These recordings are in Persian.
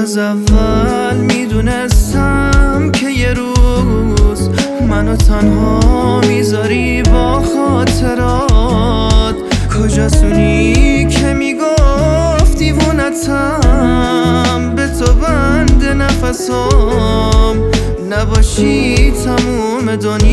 از اول میدونستم که یه روز منو تنها میذاری با خاطرات. کجاست اونی که میگفت دیوونتم، به تو بند نفسام، نباشی تموم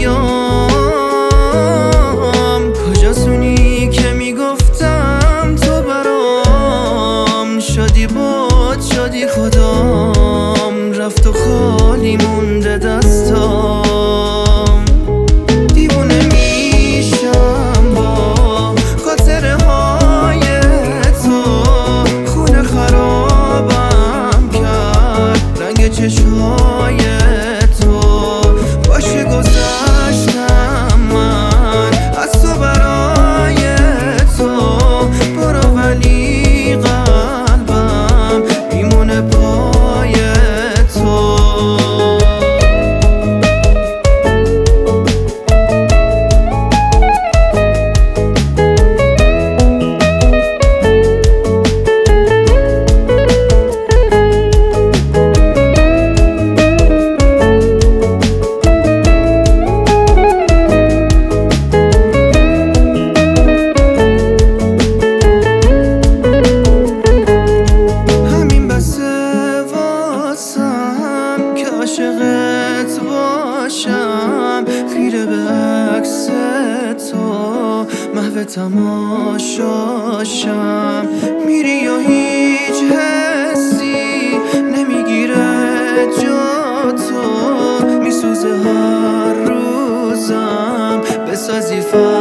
دنیام. کجاست اونی که میگفتم تو برام شدی بود شدی خدام، رفت و خالی مونده دستام. دیوونه میشم با خاطره های تو، خونه خرابم کرد رنگ چشمای تو. باشه گذشتم من از تو برای تو، برو ولی قلبم میمونه پای تو. عاشقت باشم، خیره به عکس تو، محو تماشاشم. میری و هیچ حسی نمیگیره جا تو، میسوزه هر روزم بسازی